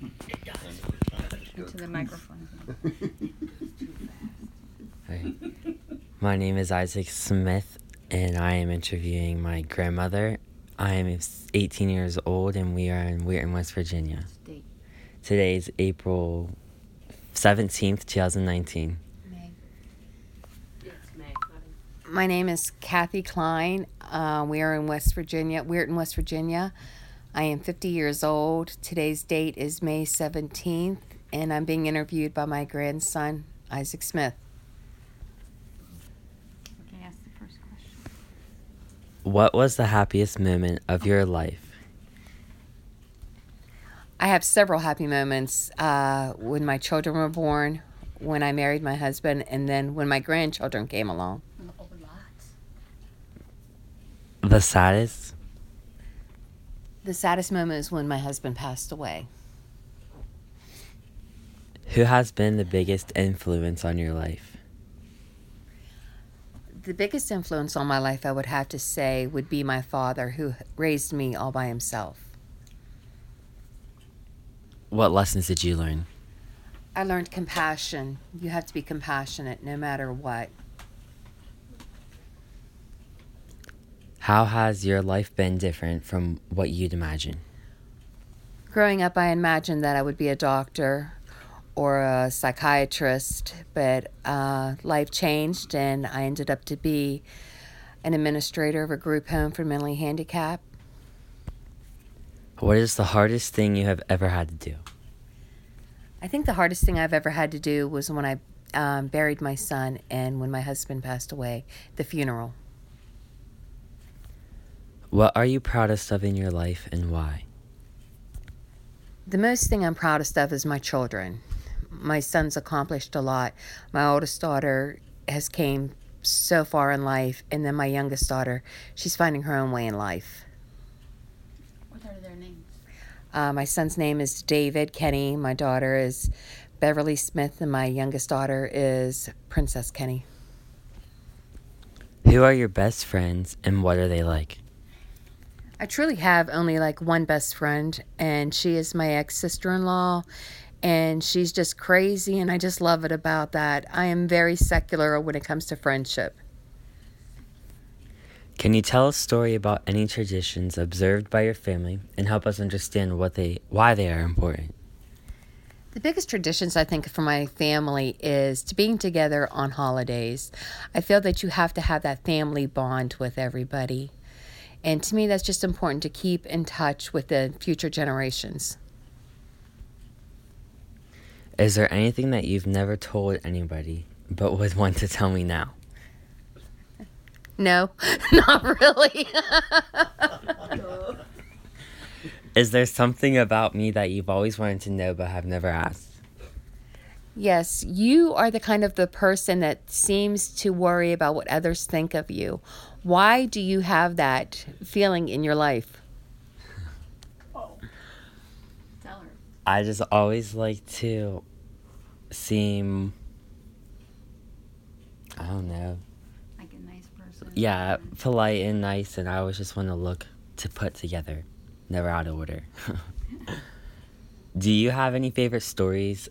Into the microphone. Hi. My name is Isaac Smith, and I am interviewing my grandmother. I am 18 years old, and we are in Weirton, West Virginia. State. Today is April 17th, 2019. May. It's May. My name is Kathy Klein. We are in West Virginia, Weirton, West Virginia. I am 50 years old. Today's date is May 17th, and I'm being interviewed by my grandson, Isaac Smith. Okay, ask the first question. What was the happiest moment of your life? I have several happy moments when my children were born, when I married my husband, and then when my grandchildren came along. Oh, lots. The saddest? The saddest moment is when my husband passed away. Who has been the biggest influence on your life? The biggest influence on my life, I would have to say, would be my father, who raised me all by himself. What lessons did you learn? I learned compassion. You have to be compassionate no matter what. How has your life been different from what you'd imagine? Growing up, I imagined that I would be a doctor or a psychiatrist, but life changed, and I ended up to be an administrator of a group home for mentally handicapped. What is the hardest thing you have ever had to do? I think the hardest thing I've ever had to do was when I buried my son and when my husband passed away, the funeral. What are you proudest of in your life and why? The most thing I'm proudest of is my children. My son's accomplished a lot. My oldest daughter has came so far in life, and then my youngest daughter, she's finding her own way in life. What are their names? My son's name is David Kenny. My daughter is Beverly Smith, and my youngest daughter is Princess Kenny. Who are your best friends and what are they like? I truly have only like one best friend, and she is my ex-sister-in-law, and she's just crazy, and I just love it about that. I am very secular when it comes to friendship. Can you tell a story about any traditions observed by your family and help us understand why they are important? The biggest traditions I think for my family is to being together on holidays. I feel that you have to have that family bond with everybody. And to me, that's just important to keep in touch with the future generations. Is there anything that you've never told anybody but would want to tell me now? No, not really. Is there something about me that you've always wanted to know but have never asked? Yes, you are the kind of the person that seems to worry about what others think of you. Why do you have that feeling in your life? Oh. Tell her. I just always like to seem, I don't know, Like a nice person. yeah, polite and nice, and I always just want to look to put together, never out of order. Do you have any favorite stories?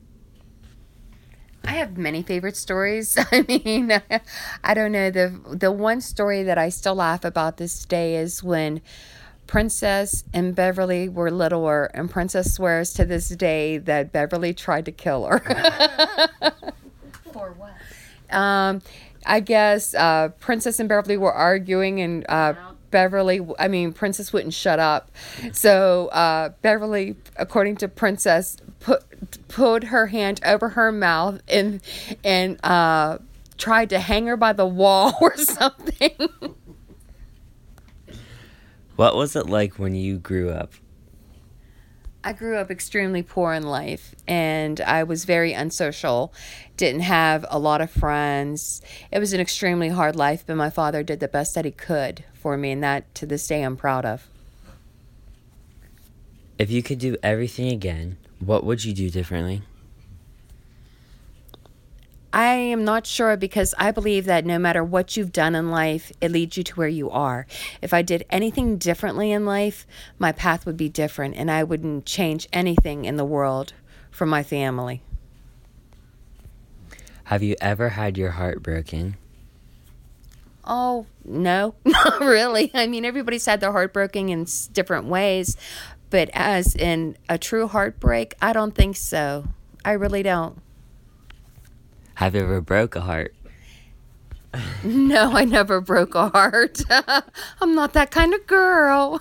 I have many favorite stories. I mean, I don't know. The one story that I still laugh about this day is when Princess and Beverly were littler, and Princess swears to this day that Beverly tried to kill her. For what? I guess Princess and Beverly were arguing, and Princess wouldn't shut up. So Beverly, according to Princess, put her hand over her mouth and tried to hang her by the wall or something. What was it like when you grew up? I grew up extremely poor in life, and I was very unsocial, didn't have a lot of friends. It was an extremely hard life, but my father did the best that he could for me, and that to this day I'm proud of. If you could do everything again, what would you do differently? I am not sure, because I believe that no matter what you've done in life, it leads you to where you are. If I did anything differently in life, my path would be different, and I wouldn't change anything in the world for my family. Have you ever had your heart broken? Oh, no, not really. I mean, everybody's had their heart broken in different ways, but as in a true heartbreak, I don't think so. I really don't. Have you ever broke a heart? No, I never broke a heart. I'm not that kind of girl.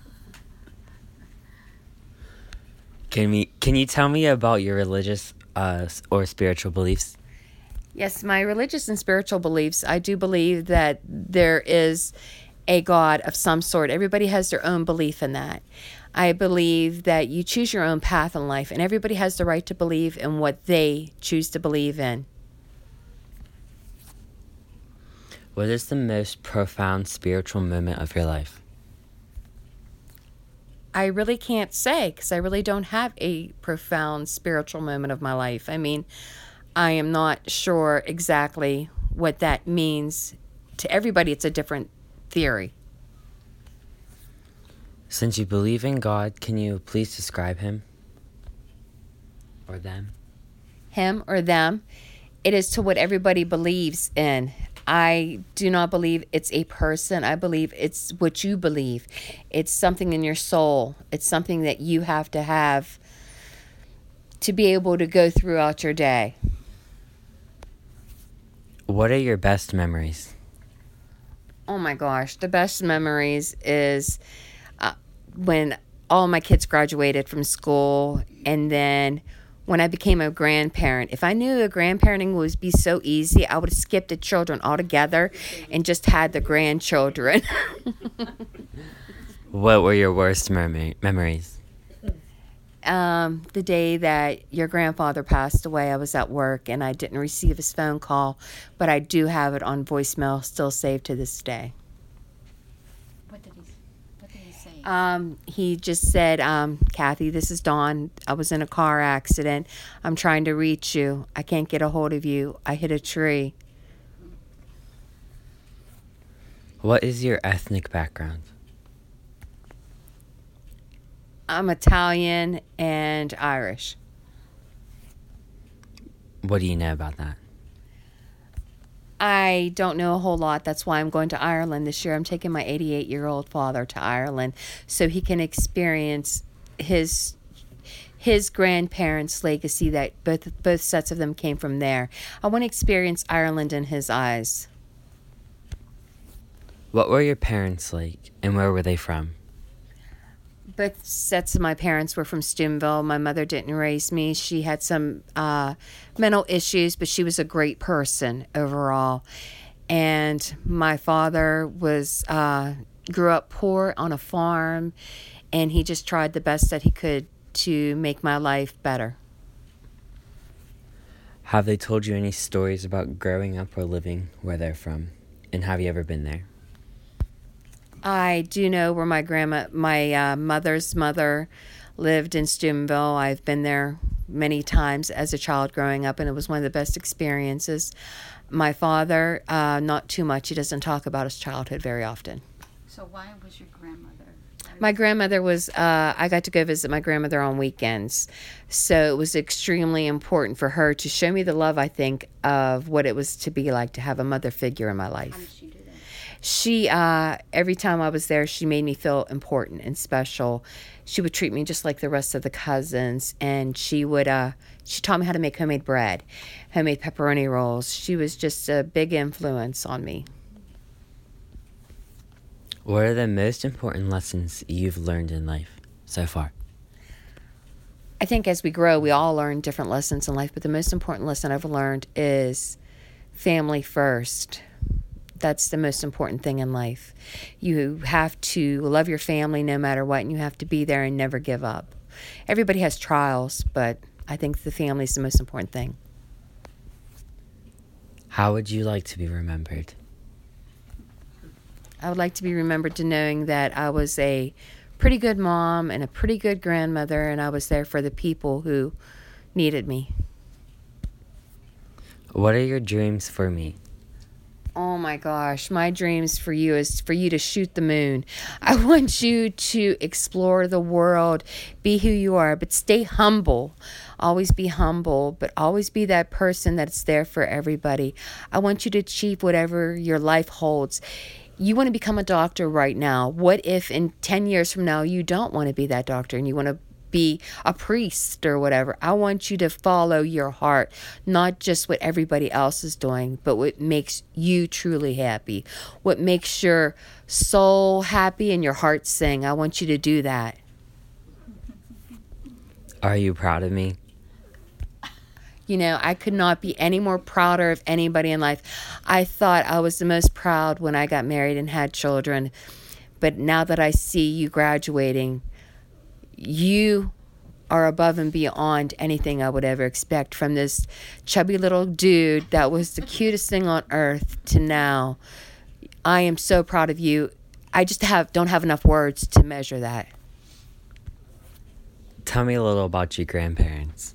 Can you tell me about your religious or spiritual beliefs? Yes, my religious and spiritual beliefs, I do believe that there is a God of some sort. Everybody has their own belief in that. I believe that you choose your own path in life, and everybody has the right to believe in what they choose to believe in. What is the most profound spiritual moment of your life? I really can't say, because I really don't have a profound spiritual moment of my life. I mean, I am not sure exactly what that means. To everybody, it's a different theory. Since you believe in God, can you please describe him or them? Him or them, it is to what everybody believes in. I do not believe it's a person. I believe it's what you believe. It's something in your soul. It's something that you have to be able to go throughout your day. What are your best memories? Oh my gosh, the best memories is when all my kids graduated from school, and then when I became a grandparent. If I knew a grandparenting would be so easy, I would have skipped the children altogether and just had the grandchildren. What were your worst memories? The day that your grandfather passed away, I was at work and I didn't receive his phone call, but I do have it on voicemail, still saved to this day. What did he say? He just said, Kathy, this is Dawn. I was in a car accident. I'm trying to reach you. I can't get a hold of you. I hit a tree. What is your ethnic background? I'm Italian and Irish. What do you know about that? I don't know a whole lot. That's why I'm going to Ireland this year. I'm taking my 88-year-old father to Ireland so he can experience his grandparents' legacy, that both sets of them came from there. I want to experience Ireland in his eyes. What were your parents like, and where were they from? Both sets of my parents were from Steubenville. My mother didn't raise me. She had some mental issues, but she was a great person overall. And my father grew up poor on a farm, and he just tried the best that he could to make my life better. Have they told you any stories about growing up or living where they're from? And have you ever been there? I do know where my mother's mother lived in Steubenville. I've been there many times as a child growing up, and it was one of the best experiences. My father, not too much. He doesn't talk about his childhood very often. So why was your grandmother? My grandmother was, I got to go visit my grandmother on weekends. So it was extremely important for her to show me the love, I think, of what it was to be like to have a mother figure in my life. How did she do that? She, every time I was there, she made me feel important and special. She would treat me just like the rest of the cousins, and she taught me how to make homemade bread, homemade pepperoni rolls. She was just a big influence on me. What are the most important lessons you've learned in life so far? I think as we grow, we all learn different lessons in life, but the most important lesson I've learned is family first. That's the most important thing in life. You have to love your family no matter what, and you have to be there and never give up. Everybody has trials, but I think the family is the most important thing. How would you like to be remembered? I would like to be remembered to knowing that I was a pretty good mom and a pretty good grandmother, and I was there for the people who needed me. What are your dreams for me? Oh my gosh, my dreams for you is for you to shoot the moon. I want you to explore the world, be who you are, but stay humble. Always be humble, but always be that person that's there for everybody. I want you to achieve whatever your life holds. You want to become a doctor right now. What if in 10 years from now you don't want to be that doctor and you want to be a priest or whatever? I want you to follow your heart, not just what everybody else is doing, but what makes you truly happy, what makes your soul happy and your heart sing. I want you to do that. Are you proud of me? You know, I could not be any more prouder of anybody in life. I thought I was the most proud when I got married and had children, but now that I see you graduating, you are above and beyond anything I would ever expect from this chubby little dude that was the cutest thing on earth to now. I am so proud of you. I just don't have enough words to measure that. Tell me a little about your grandparents.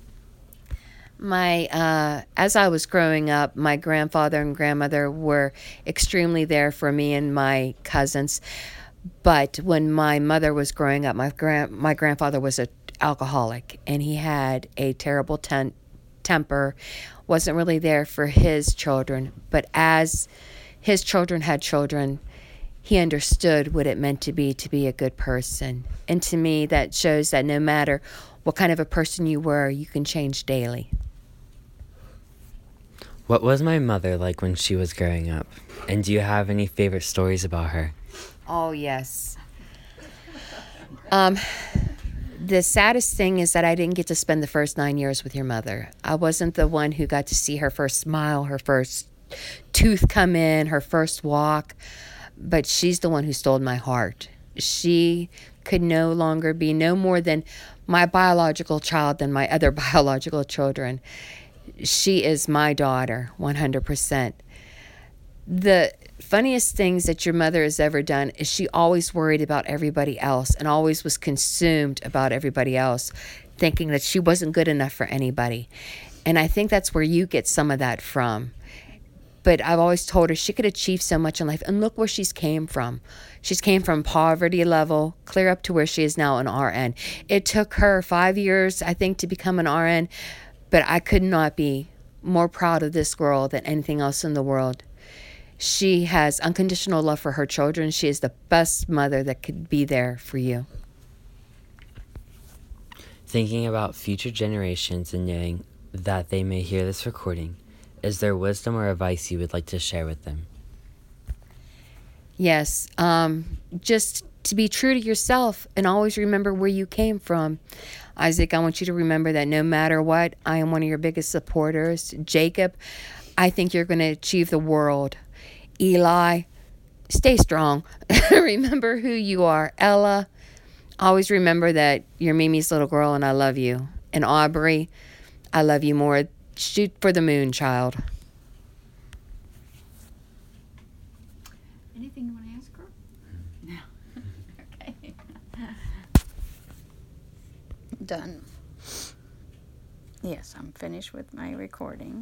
As I was growing up, my grandfather and grandmother were extremely there for me and my cousins. But when my mother was growing up, my grandfather was an alcoholic, and he had a terrible temper, wasn't really there for his children. But as his children had children, he understood what it meant to be a good person. And to me, that shows that no matter what kind of a person you were, you can change daily. What was my mother like when she was growing up? And do you have any favorite stories about her? Oh, yes. The saddest thing is that I didn't get to spend the first 9 years with your mother. I wasn't the one who got to see her first smile, her first tooth come in, her first walk. But she's the one who stole my heart. She could no longer be no more than my biological child than my other biological children. She is my daughter, 100%. The funniest things that your mother has ever done is she always worried about everybody else and always was consumed about everybody else, thinking that she wasn't good enough for anybody. And I think that's where you get some of that from. But I've always told her she could achieve so much in life. And look where she's came from. She's came from poverty level clear up to where she is now an RN. It took her 5 years, I think, to become an RN. But I could not be more proud of this girl than anything else in the world. She has unconditional love for her children. She is the best mother that could be there for you. Thinking about future generations and knowing that they may hear this recording, is there wisdom or advice you would like to share with them? Yes. Just to be true to yourself and always remember where you came from. Isaac, I want you to remember that no matter what, I am one of your biggest supporters. Jacob, I think you're going to achieve the world. Eli, stay strong. Remember who you are. Ella, always remember that you're Mimi's little girl and I love you. And Aubrey, I love you more. Shoot for the moon, child. Anything you want to ask her? No. Okay. Done. Yes, I'm finished with my recording.